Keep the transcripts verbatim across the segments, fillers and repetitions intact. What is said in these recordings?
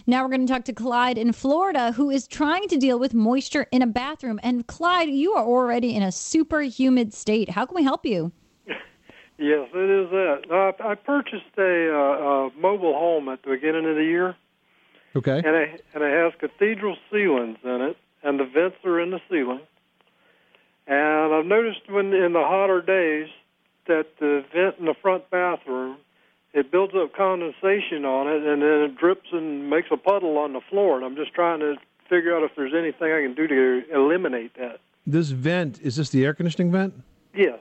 Now we're going to talk to Clyde in Florida, who is trying to deal with moisture in a bathroom. And Clyde, you are already in a super humid state. How can we help you? Yes, it is that. Uh, I purchased a, uh, a mobile home at the beginning of the year. Okay. And it, and it has cathedral ceilings in it, and the vents are in the ceiling. And I've noticed when in the hotter days that the vent in the front bathroom, it builds up condensation on it, and then it drips and makes a puddle on the floor. And I'm just trying to figure out if there's anything I can do to eliminate that. This vent, is this the air conditioning vent? Yes.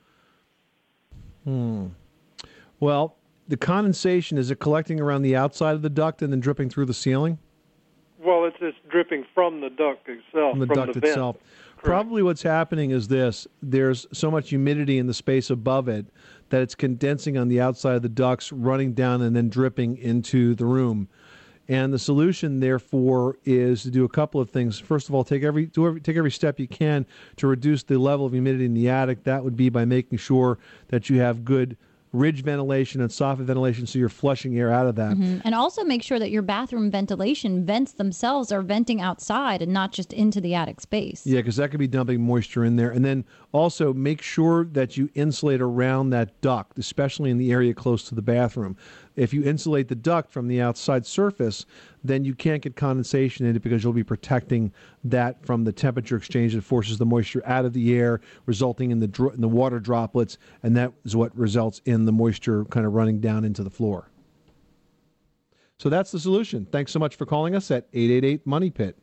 Hmm. Well, the condensation, is it collecting around the outside of the duct and then dripping through the ceiling? Well, it's just dripping from the duct itself. From the from duct the itself. Vent. Probably what's happening is this. There's so much humidity in the space above it that it's condensing on the outside of the ducts, running down and then dripping into the room. And the solution, therefore, is to do a couple of things. First of all, take every, do every take every step you can to reduce the level of humidity in the attic. That would be by making sure that you have good ridge ventilation and soffit ventilation, so you're flushing air out of that. Mm-hmm. And also make sure that your bathroom ventilation vents themselves are venting outside and not just into the attic space. Yeah, because that could be dumping moisture in there. And then also make sure that you insulate around that duct, especially in the area close to the bathroom. If you insulate the duct from the outside surface, then you can't get condensation in it because you'll be protecting that from the temperature exchange that forces the moisture out of the air, resulting in the dro- in the water droplets, and that is what results in the moisture kind of running down into the floor. So that's the solution. Thanks so much for calling us at eight eight eight, MONEY PIT.